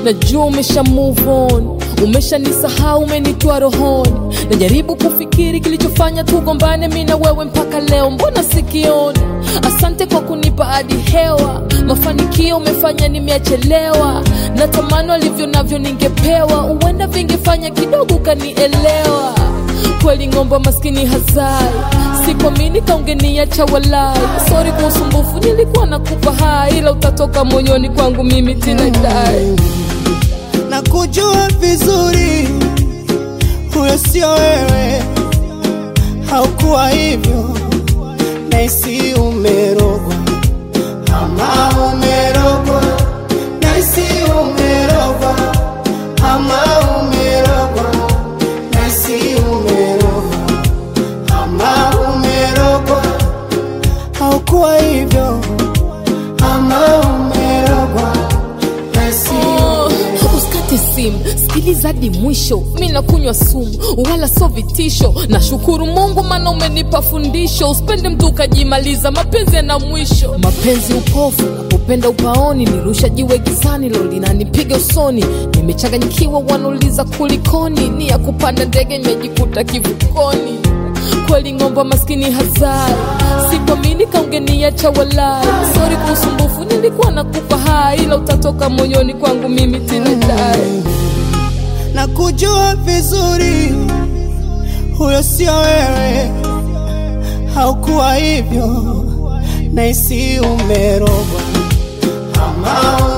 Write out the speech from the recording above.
Najua umesha move on, umesha nisahau, umenitoa rohoni. Najaribu kufikiri kilichofanya tugombane mimi na wewe mpaka leo, mbona sikioni? Asante kwa kunipa hadi hewa, mafanikio umefanya nimeachelewa. Natamani alivyo navyo ningepewa, uenda vingefanya kidogo kanielewa. Kweli ngomba maskini hazai, sikuamini kaungeniacha walai. Sorry kwa usumbufu, nilikuwa nakupa hai, ila utatoka moyoni kwangu mimi tena dai. Na kujua vizuri huyo sio wewe, haukuwa hivyo, naisi umerogwa. Ama umerogwa, naisi umerogwa. Ama umerogwa, naisi umerogwa. Ama umerogwa, haukuwa hivyo. Ama umerogwa, naisi usikate simu, sikiliza hadi mwisho. Mimi nakunywa sumu, wala so vitisho. Nashukuru Mungu maana umenipa fundisho. Usipende mtu ukajimaliza, mapenzi yana mwisho. Mapenzi upofu, napopenda upaoni. Nirusha jiwe gizani, leo linanipiga usoni. Nimechanganyikiwa, wanauliza kulikoni. Ni ya kupanda ndege, nimejikuta kivukoni. Kweli ngomba maskini hazai, sikuamini kaungeniacha walai. Sorry kwa usumbufu, nilikuwa nakupa hai, ila utatoka moyoni kwangu mimi tena dai. Na kujua vizuri huyo sio wewe, haukuwa hivyo, naisi umerogwa. Ama